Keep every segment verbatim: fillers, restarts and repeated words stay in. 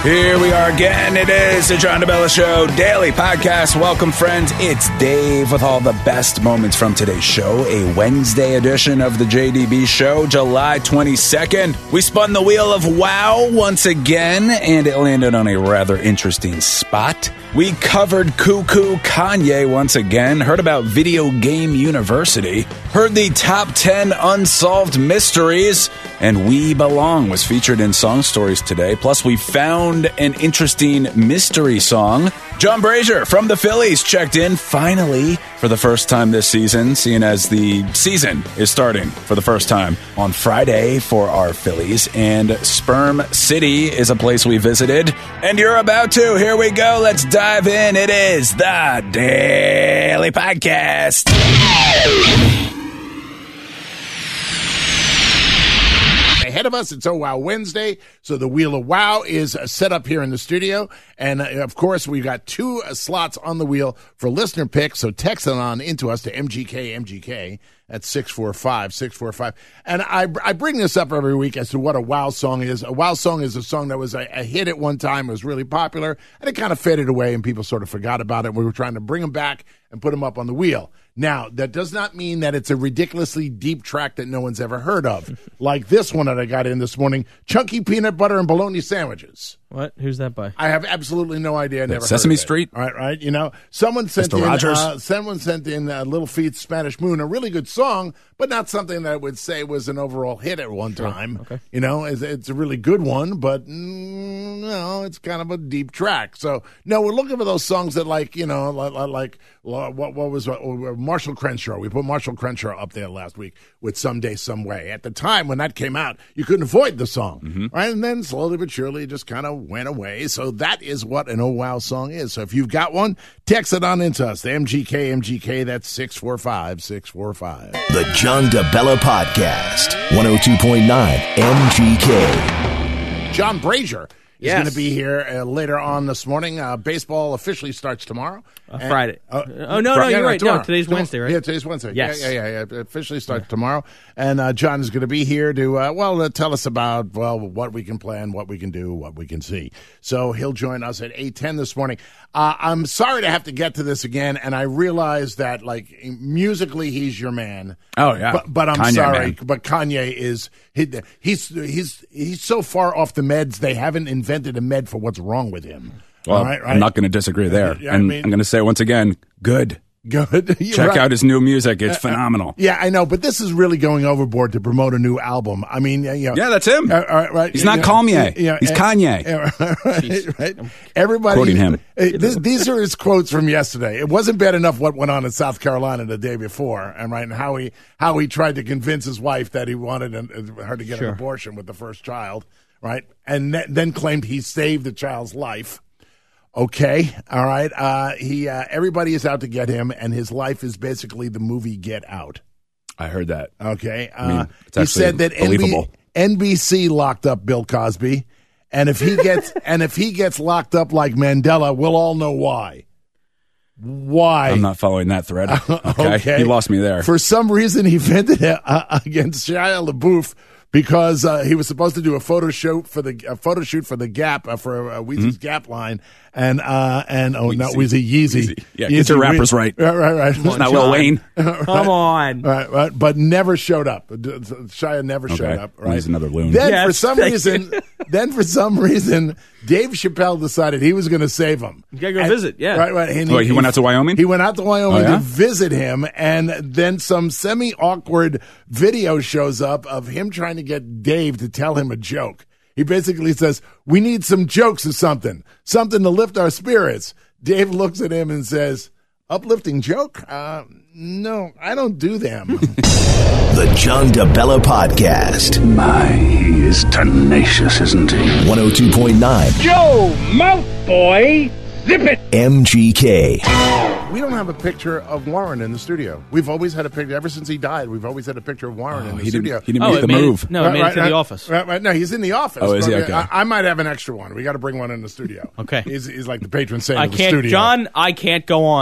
Here we are again. It is the John DeBella Show daily podcast. Welcome, friends. It's Dave with all the best moments from today's show. A Wednesday edition of the J D B Show, July twenty-second. We spun the wheel of WoW once again, and it landed on a rather interesting spot. We covered Cuckoo Kanye once again, heard about Video Game University, heard the top ten unsolved mysteries, and We Belong was featured in Song Stories today. Plus, we found an interesting mystery song. John Brazier from the Phillies checked in finally for the first time this season, seeing as the season is starting for the first time on Friday for our Phillies. And Sperm City is a place we visited, and you're about to. Here we go. Let's dive in. It is the Daily Podcast. Ahead of us, it's Oh Wow Wednesday, so the Wheel of Wow is uh, set up here in the studio, and uh, of course we've got two uh, slots on the wheel for listener picks, so text it on into us to M G K M G K at six four five six four five, and I, I bring this up every week as to what a WoW song is. A WoW song is a song that was a, a hit at one time, it was really popular, and it kind of faded away, and people sort of forgot about it. We were trying to bring them back and put them up on the wheel. Now, that does not mean that it's a ridiculously deep track that no one's ever heard of, like this one that I got in this morning, Chunky Peanut Butter and Bologna Sandwiches. What? Who's that by? I have absolutely no idea. I never Sesame heard of it. Street? All right, right. You know, someone sent Mister in Rogers? Uh, someone sent in uh, Little Feat's Spanish Moon, a really good song, but not something that I would say was an overall hit at one Sure. time. Okay. You know, it's, it's a really good one, but mm, no, it's kind of a deep track. So no, we're looking for those songs that, like, you know, like, like what what was uh, Marshall Crenshaw. We put Marshall Crenshaw up there last week with Someday, Some Way. At the time when that came out, you couldn't avoid the song, Mm-hmm. right? And then slowly but surely, it just kind of went away. So that is what an Oh Wow song is. So if you've got one, text it on into us. The M G K M G K. That's six four five six four five. The John DeBella Podcast, one oh two point nine M G K. John Brazier is Yes. going to be here uh, later on this morning. Uh, baseball officially starts tomorrow. Uh, And- Friday. uh, oh, no, Fri- no, yeah, you're right. tomorrow. No, today's Tomorrow. Wednesday, right? Yeah, today's Wednesday. Yes. Yeah, yeah, yeah. yeah. It officially starts tomorrow. And uh, John is going to be here to, uh, well, uh, tell us about, well, what we can plan, what we can do, what we can see. So he'll join us at eight ten this morning. Uh, I'm sorry to have to get to this again, and I realize that, like, musically, he's your man. Oh, yeah. But, but I'm Kanye, sorry. man. But Kanye is, he, he's, he's, he's so far off the meds, they haven't invented a med for what's wrong with him. Well, All right, right? I'm not going to disagree there. Yeah, I and mean- I'm going to say once again, good. Good. Check Right. out his new music. It's phenomenal. Yeah, I know, but this is really going overboard to promote a new album. I mean, you know, Yeah, that's him. Uh, right, right. He's not Yeah, Kanye. yeah, He's uh, Kanye. yeah, right, right. Everybody Quoting him. uh, th- these are his quotes from yesterday. It wasn't bad enough what went on in South Carolina the day before, and right, and how he how he tried to convince his wife that he wanted an, uh, her to get Sure. an abortion with the first child, right, and th- then claimed he saved the child's life. Okay, all right. Uh, he uh, everybody is out to get him, and his life is basically the movie Get Out. I heard that. Okay, uh, I mean, it's he actually said that N B- believable. N B C locked up Bill Cosby, and if he gets and if he gets locked up like Mandela, we'll all know why. Why? I'm not following that thread. Okay. Okay. You lost me there. For some reason, he vented it uh, against Shia LaBeouf because uh, he was supposed to do a photo shoot for the a photo shoot for the Gap uh, for uh, Weezy's Mm-hmm. Gap line, and uh, and oh, not Weezy. Weezy, Yeezy. Yeezy. Yeah, get your rappers right. Right, right, right. It's not Lil Wayne. Come on. Right, right, but never showed up. Shia never showed Okay. up. Well, Right, he's another loon. Then Yes, for some thank reason, then for some reason, Dave Chappelle decided he was going to save him. You gotta go And- visit, yeah. Right, right. And Wait, he went out to Wyoming? He went out to Wyoming Oh, yeah? to visit him, and then some semi-awkward video shows up of him trying to get Dave to tell him a joke. He basically says, "We need some jokes or something, something to lift our spirits." Dave looks at him and says, "Uplifting joke? Uh, no, I don't do them." The John DeBella Podcast, My, he is tenacious, isn't he? one oh two point nine Joe, mouth boy, zip it. M G K. We don't have a picture of Warren in the studio. We've always had a picture. Ever since he died, we've always had a picture of Warren Oh, in the he didn't, studio. he didn't Oh, make it the made move. It, no, it made it to the office. Right, right. No, he's in the office. Oh, is he? But, Okay. I, I might have an extra one. We got to bring one in the studio. Okay. He's, he's like the patron saint I of the can't, studio. John, I can't go on.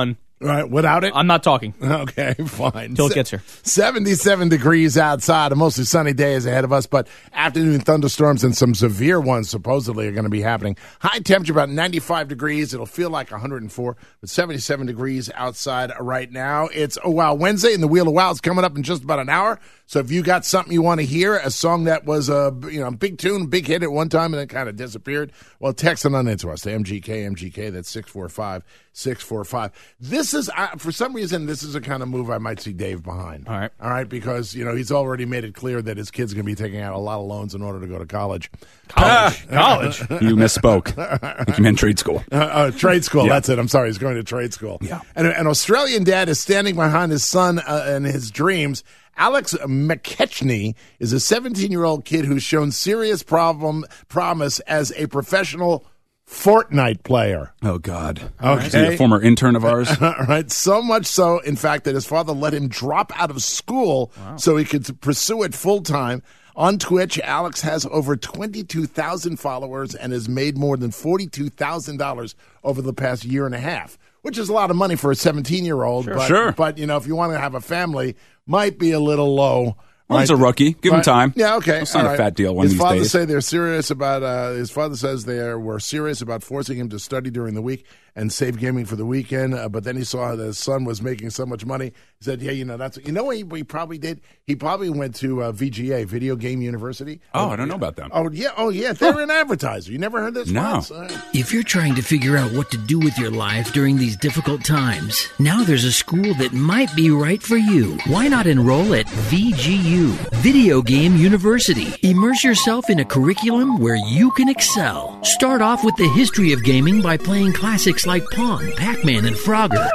Right, without it? I'm not talking. Okay, fine. Till it gets here. seventy-seven degrees outside. A mostly sunny day is ahead of us, but afternoon thunderstorms and some severe ones supposedly are going to be happening. High temperature about ninety-five degrees. It'll feel like one hundred four, but seventy-seven degrees outside right now. It's Oh Wow Wednesday, and the Wheel of Wow is coming up in just about an hour. So if you got something you want to hear, a song that was a you know big tune, big hit at one time and then kind of disappeared, well, text it on into us to M G K, M G K. That's six four five, six four five. This is, uh, for some reason, this is a kind of move I might see Dave behind. All right. All right, because, you know, he's already made it clear that his kid's going to be taking out a lot of loans in order to go to college. College. College. You misspoke. I think you meant trade school. Uh, uh, trade school, Yeah. that's it. I'm sorry, he's going to trade school. Yeah. And an Australian dad is standing behind his son uh, and his dreams. Alex McKechnie is a seventeen-year-old kid who's shown serious problem promise as a professional Fortnite player. Oh, God. Okay. Is he a former intern of ours? All right. So much so, in fact, that his father let him drop out of school so he could pursue it full time. On Twitch, Alex has over twenty-two thousand followers and has made more than forty-two thousand dollars over the past year and a half, which is a lot of money for a seventeen-year-old. Sure. But, Sure. but, you know, if you want to have a family, might be a little low. Well, he's a rookie. Give him But- time. Yeah, okay. He'll sign all a right. fat deal one his of these father days. say they're serious about. Uh, his father says they were serious about forcing him to study during the week and save gaming for the weekend. Uh, but then he saw that his son was making so much money. He said, "Yeah, you know that's you know what he, what he probably did. He probably went to uh, V G A, Video Game University. Oh, I don't know about them. Oh yeah, oh yeah, they're an advertiser. You never heard this? No. once? Uh, If you're trying to figure out what to do with your life during these difficult times, now there's a school that might be right for you. Why not enroll at V G U, Video Game University? Immerse yourself in a curriculum where you can excel. Start off with the history of gaming by playing classics like Pong, Pac-Man, and Frogger.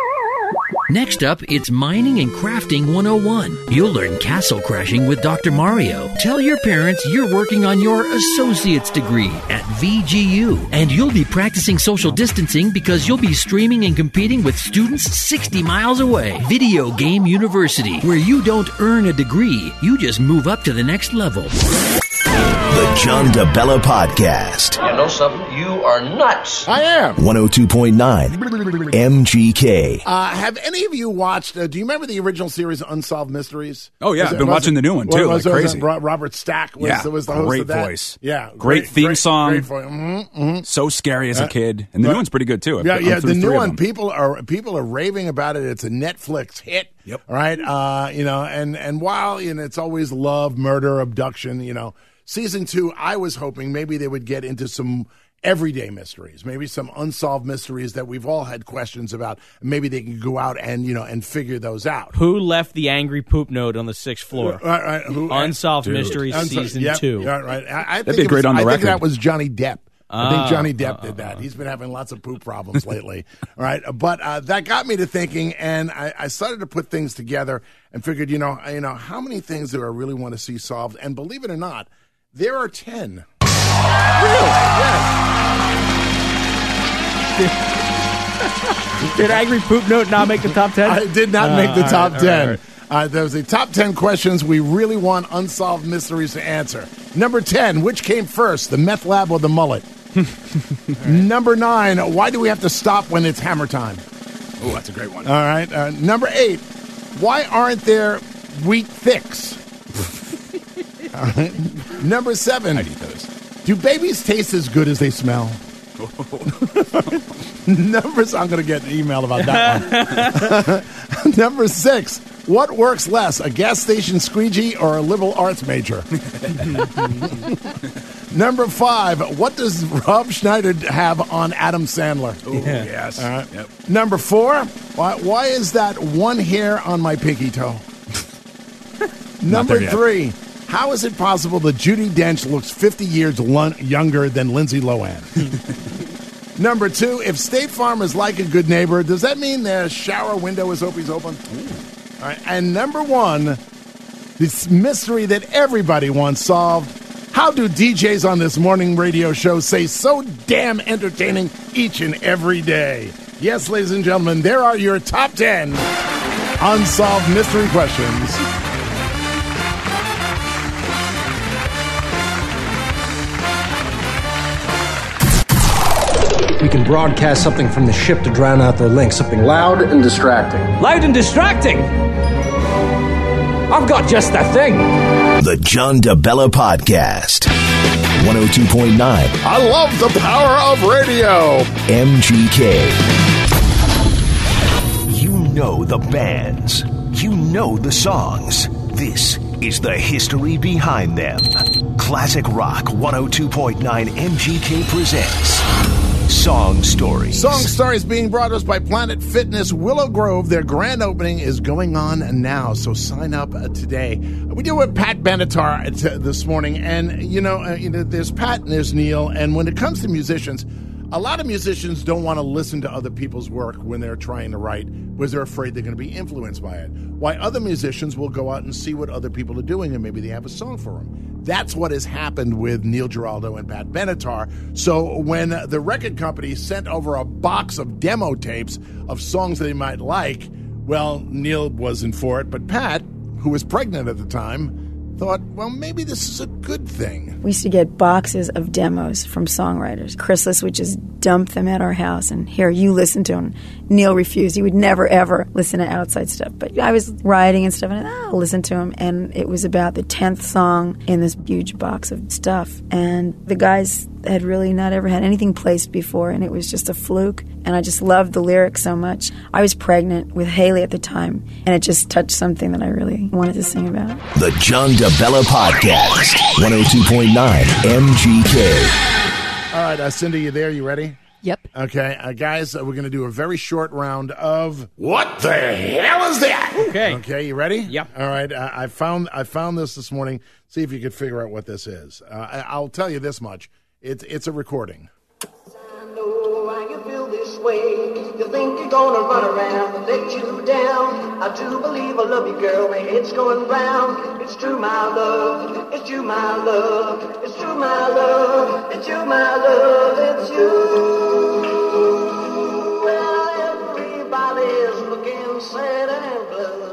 Next up, it's Mining and Crafting one oh one. You'll learn castle crashing with Doctor Mario. Tell your parents you're working on your associate's degree at V G U. And you'll be practicing social distancing because you'll be streaming and competing with students sixty miles away. Video Game University, where you don't earn a degree, you just move up to the next level. The John DeBella Podcast. You know something? You are nuts. I am. one oh two point nine M G K. Uh, have any of you watched? Uh, do you remember the original series Unsolved Mysteries? Oh, yeah. Was I've it- been was watching it- the new one, was- too, was- like was crazy. it Ro- Robert Stack was, Yeah, was the host great of that. voice. Yeah, Great theme song. Great voice. Mm-hmm, mm-hmm. So scary as a kid. And the right. new one's pretty good, too. I've- Yeah, I'm yeah. through The new three of one, them. people are people are raving about it. It's a Netflix hit. Yep. All right. Uh, you know, and and while you know it's always love, murder, abduction. You know, season two, I was hoping maybe they would get into some everyday mysteries, maybe some unsolved mysteries that we've all had questions about. Maybe they can go out and you know and figure those out. Who left the angry poop note on the sixth floor? Right, right. Who, Unsolved Dude. Mysteries Unso- season yep, two. Right, right. I, I think be it great was, on the I think record. that was Johnny Depp. I think Ah, Johnny Depp uh, did that. He's been having lots of poop problems lately. All right, but uh, that got me to thinking, and I, I started to put things together and figured, you know, you know, how many things do I really want to see solved? And believe it or not, there are ten. Really? Yes. Did angry poop note not make the top ten? I did not Uh, make the all top right, all ten. right, all right. Uh, there's the top ten questions we really want unsolved mysteries to answer. Number ten, which came first, the meth lab or the mullet? Number nine, why do we have to stop when it's hammer time? Oh, that's a great one. All right. Uh, number eight, why aren't there wheat thicks? All right. Number seven, I'd eat those. do babies taste as good as they smell? Numbers, I'm going to get an email about that one. Number six, what works less, a gas station squeegee or a liberal arts major? Number five, what does Rob Schneider have on Adam Sandler? Oh, yes. All right. Yep. Number four, why, why is that one hair on my pinky toe? Number there yet. three, how is it possible that Judi Dench looks fifty years lun- younger than Lindsay Lohan? Number two, if State Farm is like a good neighbor, does that mean their shower window is always open? All right. And number one, this mystery that everybody wants solved. How do D Js on this morning radio show say so damn entertaining each and every day? Yes, ladies and gentlemen, there are your top ten unsolved mystery questions. We can broadcast something from the ship to drown out their link, something loud and distracting. Loud and distracting? I've got just that thing. The John DeBella Podcast. one oh two point nine. I love the power of radio. M G K. You know the bands. You know the songs. This is the history behind them. Classic Rock one oh two point nine M G K presents Song Stories. Song Stories being brought to us by Planet Fitness Willow Grove. Their grand opening is going on now, so sign up today. We deal with Pat Benatar this morning, and you know, uh, you know, there's Pat and there's Neil, and when it comes to musicians, a lot of musicians don't want to listen to other people's work when they're trying to write because they're afraid they're going to be influenced by it. Why other musicians will go out and see what other people are doing and maybe they have a song for them. That's what has happened with Neil Giraldo and Pat Benatar. So when the record company sent over a box of demo tapes of songs that he might like, well, Neil wasn't for it, but Pat, who was pregnant at the time, thought, well, maybe this is a good thing. We used to get boxes of demos from songwriters. Chrysalis would just dump them at our house, and here, you listen to them. Neil refused. He would never, ever listen to outside stuff. But I was writing and stuff, and I'll listen to him. And it was about the tenth song in this huge box of stuff. And the guys had really not ever had anything placed before, and it was just a fluke. And I just loved the lyrics so much. I was pregnant with Haley at the time, and it just touched something that I really wanted to sing about. The John DeBella Podcast, one oh two point nine M G K. All right, uh, Cindy, you there? You ready? Yep. Okay, uh, guys, uh, we're going to do a very short round of What the hell is that? Okay. Okay, you ready? Yep. All right, uh, I found I found this this morning. See if you could figure out what this is. Uh, I, I'll tell you this much: it's it's a recording. I know why you feel this way. You think you're gonna run around and let you down. I do believe I love you, girl. My head's going round. It's true, my love. It's you, my love. It's true, my love. It's you, my love. It's you. Well, everybody's looking sad and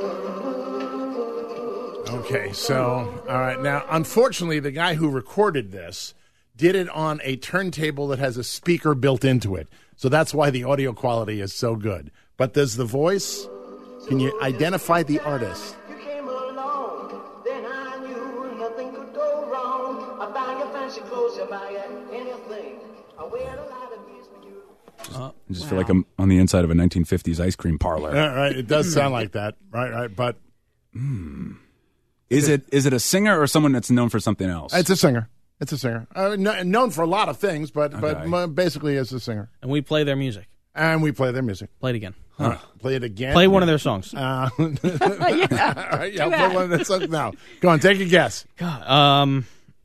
blue. Okay, so all right now, unfortunately, the guy who recorded this did it on a turntable that has a speaker built into it. So that's why the audio quality is so good. But does the voice, can you identify the artist? You came along, then I knew nothing could go wrong. I buy your fancy clothes, I buy you anything. I wear a lot of these for you. Uh, I just wow. feel like I'm on the inside of a nineteen fifties ice cream parlor. Yeah, right, it does sound like that. Right, right, but... Mm. Is it is it a singer or someone that's known for something else? It's a singer. It's a singer. Uh, no, known for a lot of things, but okay. but basically as a singer. And we play their music. And we play their music. Play it again. Huh. Uh, play it again? Play one of their songs. Uh, yeah. All right, yeah, play one of their songs now. Go on, take a guess. God, um,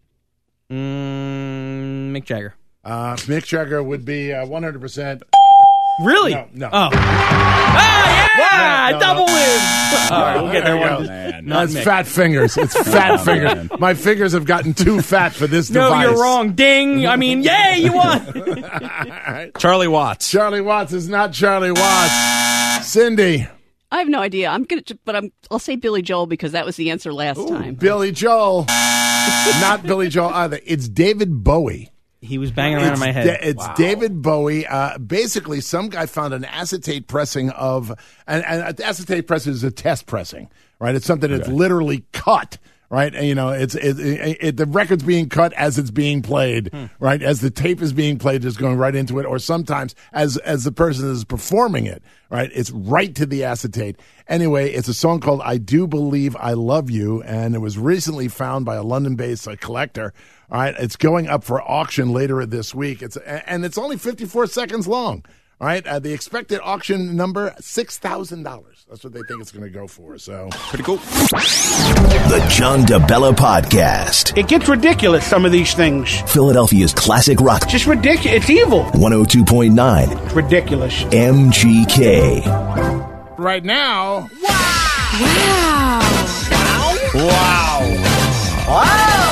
mm, Mick Jagger. Uh, Mick Jagger would be uh, one hundred percent. Really? No, no. Oh. Ah, yeah! No, no, no. Double win! All right, we'll get there one. Man, no, it's Mick. Fat fingers. It's fat oh, fingers. Man. My fingers have gotten too fat for this no, device. No, you're wrong. Ding! I mean, yay, you won! Right. Charlie Watts. Charlie Watts is not Charlie Watts. Cindy. I have no idea. I'm gonna, but I'm. I'll say Billy Joel because that was the answer last Ooh, time. Billy Joel. Not Billy Joel either. It's David Bowie. He was banging around it's in my head. Da- it's wow. David Bowie. Uh, basically, some guy found an acetate pressing of, and, and acetate pressing is a test pressing, right? It's something that's okay. literally cut, right? And, you know, it's it, it, it, the record's being cut as it's being played, hmm. right? As the tape is being played, it's going right into it, or sometimes as as the person is performing it, right? It's right to the acetate. Anyway, it's a song called "I Do Believe I Love You," and it was recently found by a London-based uh, collector. All right, it's going up for auction later this week. It's and it's only fifty-four seconds long. All right, uh, the expected auction number six thousand dollars. That's what they think it's going to go for. So pretty cool. The John DeBella Podcast. It gets ridiculous. Some of these things. Philadelphia's classic rock. Just ridiculous. It's evil. one oh two point nine. It's ridiculous. M G K. Right now. Wow. Wow. Wow. Wow.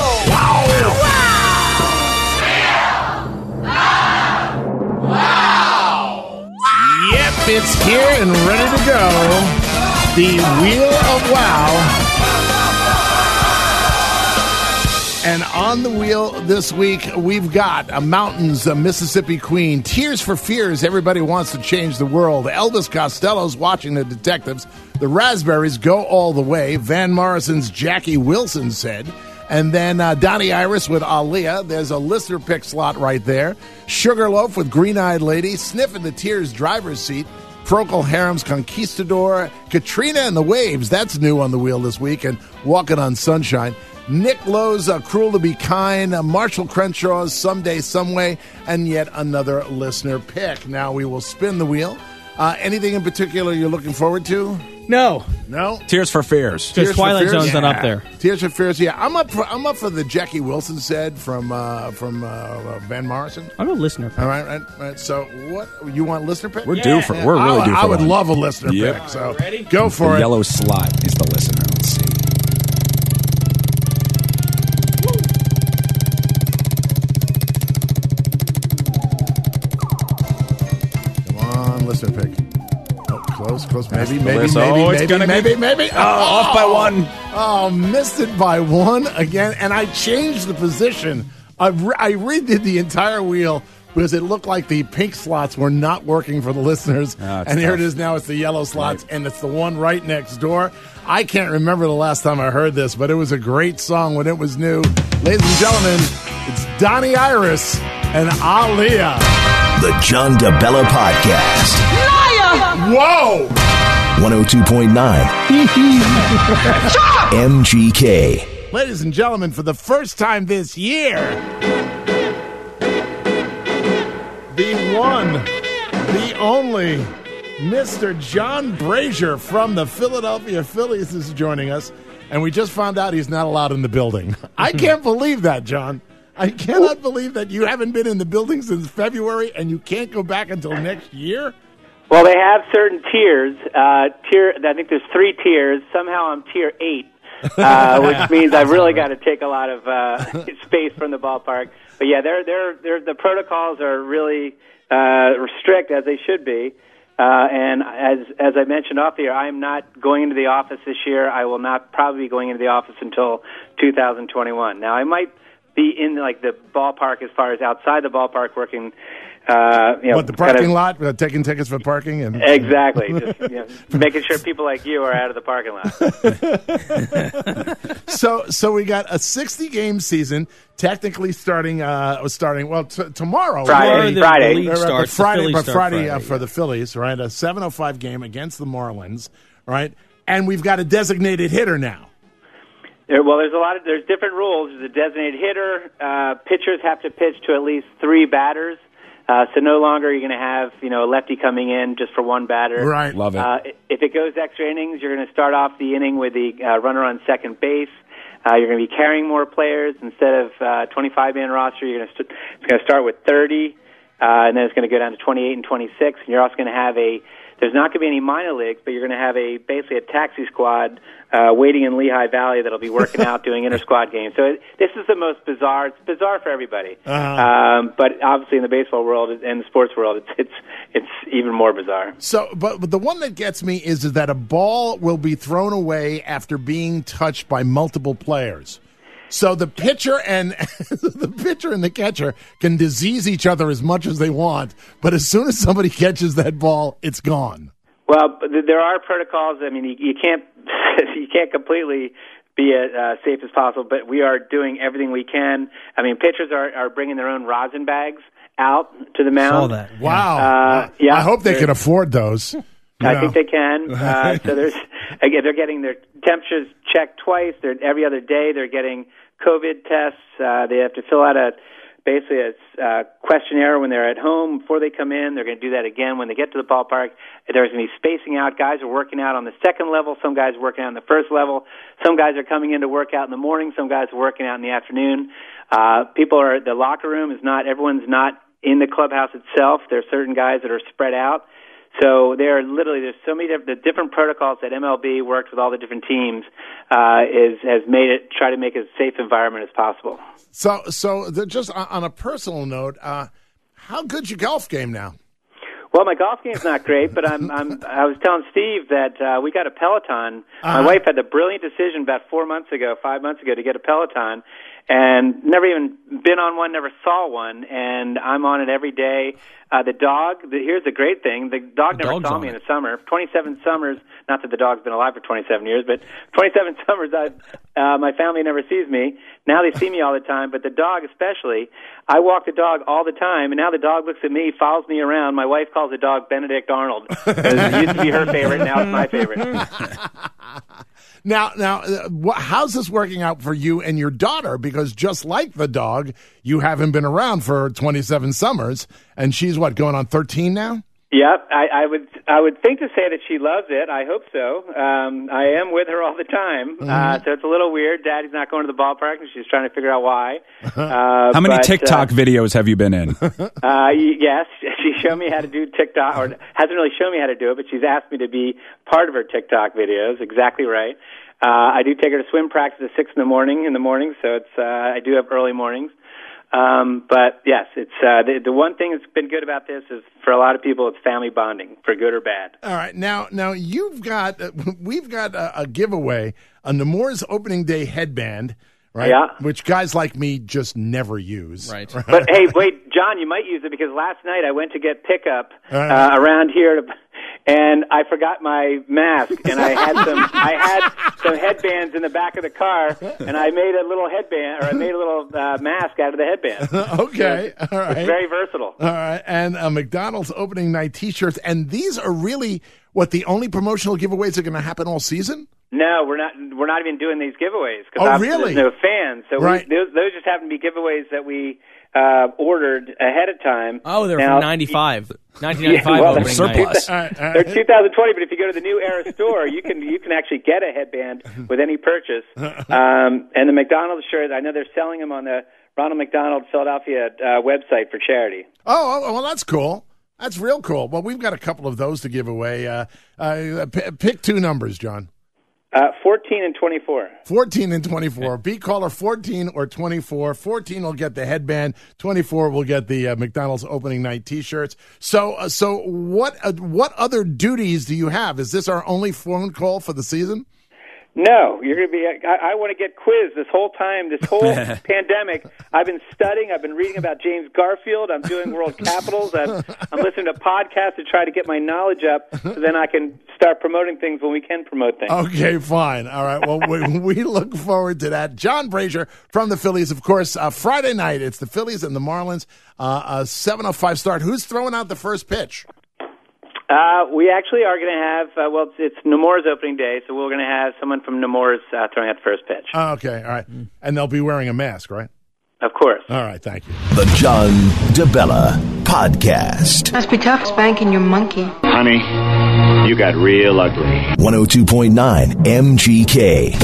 Yep, it's here and ready to go. The Wheel of Wow. And on the wheel this week, we've got a Mountains, a Mississippi Queen, Tears for Fears, Everybody Wants to Change the World, Elvis Costello's Watching the Detectives, the Raspberries Go All the Way, Van Morrison's Jackie Wilson Said, and then uh, Donnie Iris with Aaliyah. There's a listener pick slot right there. Sugarloaf with Green Eyed Lady, Sniffing the Tears Driver's Seat, Procol Harum's Conquistador, Katrina and the Waves, that's new on the wheel this week, and Walking on Sunshine. Nick Lowe's uh, Cruel to Be Kind, uh, Marshall Crenshaw's Someday, Someway, and yet another listener pick. Now we will spin the wheel. Uh, anything in particular you're looking forward to? No. No? Tears for Fears. Just Twilight Zone's not up there. Tears for Fears, yeah. I'm up for, I'm up for the Jackie Wilson Said from uh, from uh, Van Morrison. I'll go listener pick. All right, right, right. So what, you want listener pick? We're yeah. due for, we're really I, due for I would one. love a listener yep. pick. So Ready? Go for the it. Yellow slot is the listener. Let's see. Listener pick. Oh, close, close. Maybe, maybe, maybe, oh, maybe, maybe, maybe, maybe. Oh, off by one. Oh, missed it by one again. And I changed the position. I, re- I redid the entire wheel because it looked like the pink slots were not working for the listeners. Oh, and here tough. it is now. It's the yellow slots, right. and it's the one right next door. I can't remember the last time I heard this, but it was a great song when it was new. Ladies and gentlemen, it's Donnie Iris and Aaliyah. The John DeBella Podcast. Liar! Whoa! one oh two point nine M G K. Ladies and gentlemen, for the first time this year, the one, the only, Mister John Brazier from the Philadelphia Phillies is joining us, and we just found out he's not allowed in the building. I can't believe that, John. I cannot believe that you haven't been in the building since February and you can't go back until next year. Well, they have certain tiers. Uh, tier, I think there's three tiers. Somehow I'm tier eight, uh, which means I've really got to take a lot of uh, space from the ballpark. But yeah, they're, they're, they're, the protocols are really uh, strict, as they should be. Uh, and as as I mentioned off the air, I am not going into the office this year. I will not probably be going into the office until two thousand twenty-one. Now, I might be in like the ballpark as far as outside the ballpark working. Uh, you know, what, the parking kind of, lot, uh, taking tickets for parking, and exactly, just you know, making sure people like you are out of the parking lot. so, so we got a sixty game season, technically starting, uh, starting well t- tomorrow, Friday, Friday, Friday, uh, starts, Friday, but Friday, Friday uh, for the Phillies, right? A seven oh five game against the Marlins, right? And we've got a designated hitter now. There, well, there's a lot of there's different rules. There's a designated hitter. Uh, pitchers have to pitch to at least three batters. Uh, so no longer are you going to have, you know, a lefty coming in just for one batter. Right. Love it. Uh, if it goes extra innings, you're going to start off the inning with the uh, runner on second base. Uh, you're going to be carrying more players instead of uh, twenty-five man roster. You're going to st- it's going to start with thirty, uh, and then it's going to go down to twenty-eight and twenty-six. And you're also going to have a there's not going to be any minor leagues, but you're going to have a basically a taxi squad uh, waiting in Lehigh Valley that'll be working out doing inter squad games. So it, this is the most bizarre. It's bizarre for everybody, uh-huh. um, but obviously in the baseball world and the sports world, it's it's it's even more bizarre. So, but, but the one that gets me is, is that a ball will be thrown away after being touched by multiple players. So the pitcher and the pitcher and the catcher can disease each other as much as they want, but as soon as somebody catches that ball, it's gone. Well, there are protocols. I mean, you, you can't you can't completely be as uh, safe as possible, but we are doing everything we can. I mean, pitchers are, are bringing their own rosin bags out to the mound. Saw that. Wow. Uh, yeah, I hope they can afford those. I know. think they can. Uh, so there's again, they're getting their temperatures checked twice. They're every other day. They're getting COVID tests. Uh, they have to fill out a basically a uh, questionnaire when they're at home before they come in. They're going to do that again when they get to the ballpark. There's going to be spacing out. Guys are working out on the second level. Some guys are working out on the first level. Some guys are coming in to work out in the morning. Some guys are working out in the afternoon. Uh, people are the locker room is not everyone's not in the clubhouse itself. There are certain guys that are spread out. So there are literally there's so many different, the different protocols that M L B worked with all the different teams uh, is has made it try to make it as safe environment as possible. So so the, just on a personal note, uh, how good's your golf game now? Well, my golf game's not great, but I'm, I'm, I was telling Steve that uh, we got a Peloton. Uh-huh. My wife had the brilliant decision about four months ago, five months ago, to get a Peloton, and never even been on one, never saw one, and I'm on it every day. Uh, the dog, the, here's the great thing, the dog The never dog's saw on me it. in the summer. twenty-seven summers, not that the dog's been alive for twenty-seven years, but twenty-seven summers, I've, uh, my family never sees me. Now they see me all the time, but the dog especially, I walk the dog all the time, and now the dog looks at me, follows me around. My wife calls the dog Benedict Arnold. It used to be her favorite, now it's my favorite. Now, now, uh, wh- how's this working out for you and your daughter? Because just like the dog, you haven't been around for twenty-seven summers, and she's what, going on thirteen now? Yep, I, I would I would think to say that she loves it. I hope so. Um, I am with her all the time, Mm-hmm. uh, so it's a little weird. Daddy's not going to the ballpark, and she's trying to figure out why. Uh, How many but, TikTok uh, videos have you been in? Uh, y- yes, she showed me how to do TikTok, or hasn't really shown me how to do it, but she's asked me to be part of her TikTok videos. Exactly right. Uh, I do take her to swim practice at six in the morning. In the morning, so it's uh, I do have early mornings. Um, but yes, it's uh, the, the one thing that's been good about this is for a lot of people, it's family bonding, for good or bad. All right, now, now you've got uh, we've got a, a giveaway, a Nemours opening day headband, right? Yeah. Which guys like me just never use. Right. But hey, wait, John, you might use it because last night I went to get pickup uh, Uh. around here, to, and I forgot my mask, and I had some I had some headbands in the back of the car, and I made a little headband, or I made a little uh, mask out of the headband. Okay, So all right. It's very versatile. All right, and uh, McDonald's opening night T-shirts, and these are really what the only promotional giveaways are going to happen all season. No, we're not. We're not even doing these giveaways because Oh, really? there's no fans. So Right. we, those, those just happen to be giveaways that we uh, ordered ahead of time. Oh, they're Now- from ninety-five. nineteen ninety-five Yeah, well, opening they're night. surplus. All right, all right. They're two thousand twenty, but if you go to the New Era store, you can you can actually get a headband with any purchase. Um, and the McDonald's shirt, I know they're selling them on the Ronald McDonald Philadelphia uh, website for charity. Oh, oh, well, that's cool. That's real cool. Well, we've got a couple of those to give away. Uh, uh, p- pick two numbers, John. Uh, fourteen and twenty-four. fourteen and twenty-four. Be caller fourteen or twenty-four. fourteen will get the headband. twenty-four will get the uh, McDonald's opening night T-shirts. So, uh, so what? Uh, what other duties do you have? Is this our only phone call for the season? No, you're going to be. I, I want to get quizzed this whole time, this whole pandemic. I've been studying. I've been reading about James Garfield. I'm doing world capitals. I'm, I'm listening to podcasts to try to get my knowledge up, so then I can start promoting things when we can promote things. Okay, fine. All right. Well, we, we look forward to that. John Brazier from the Phillies, of course. Uh, Friday night, it's the Phillies and the Marlins. Uh, a seven oh five start. Who's throwing out the first pitch? Uh, we actually are going to have, uh, well, it's, it's Nemours opening day, so we're going to have someone from Nemours uh, throwing out the first pitch. Oh, okay, all right. And they'll be wearing a mask, right? Of course. All right, thank you. The John DeBella Podcast. Must be tough spanking your monkey. Honey, you got real ugly. one oh two point nine M G K.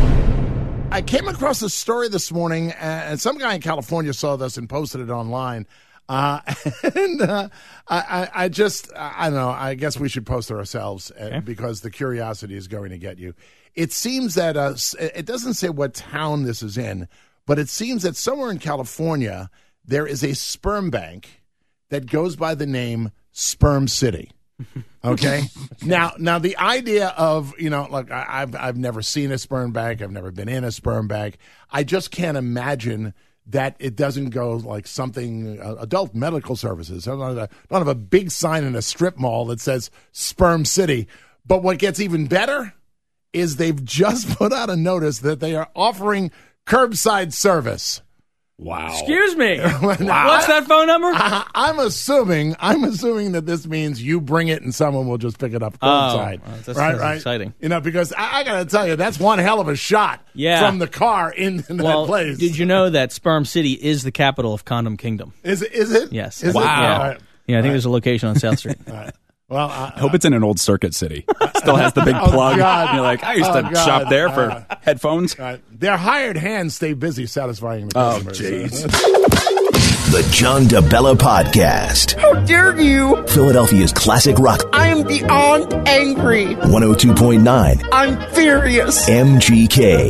I came across a story this morning, and some guy in California saw this and posted it online. Uh, and uh, I, I, I just, I don't know, I guess we should post it ourselves uh, okay. because the curiosity is going to get you. It seems that, uh, it doesn't say what town this is in, but it seems that somewhere in California, there is a sperm bank that goes by the name Sperm City. Okay. now, now the idea of, you know, look, I, I've, I've never seen a sperm bank. I've never been in a sperm bank. I just can't imagine that it doesn't go like something, uh, adult medical services. I don't, have a, don't have a big sign in a strip mall that says Sperm City. But what gets even better is they've just put out a notice that they are offering curbside service. Wow. Excuse me. Wow. What's that phone number? I, I'm assuming, I'm assuming that this means you bring it and someone will just pick it up curbside. Oh, that's, right, that's right. exciting. You know, because I, I got to tell you, that's one hell of a shot yeah. from the car in, in well, that place. Did you know that Sperm City is the capital of Condom Kingdom? Is it? Is it? Yes. Is wow. It? Yeah, Right. yeah I think right. there's a location on South Street. Right. Well, I, I hope it's in an old Circuit City. Still has the big Oh, plug. God. You're like, I used Oh, to God. shop there for Uh, headphones. Right. Their hired hands stay busy satisfying the Oh, customers. jeez. The John DeBella Podcast. How dare you? Philadelphia's classic rock. I am beyond angry. one oh two point nine I'm furious. M G K.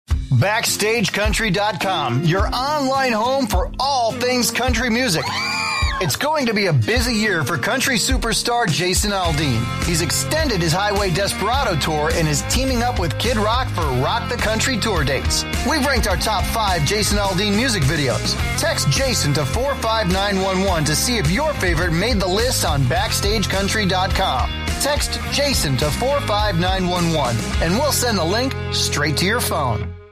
Backstage Country dot com, your online home for all things country music. It's going to be a busy year for country superstar Jason Aldean. He's extended his Highway Desperado tour and is teaming up with Kid Rock for Rock the Country tour dates. We've ranked our top five Jason Aldean music videos. Text Jason to four five nine one one to see if your favorite made the list on backstage country dot com. Text Jason to four five nine one one and we'll send the link straight to your phone.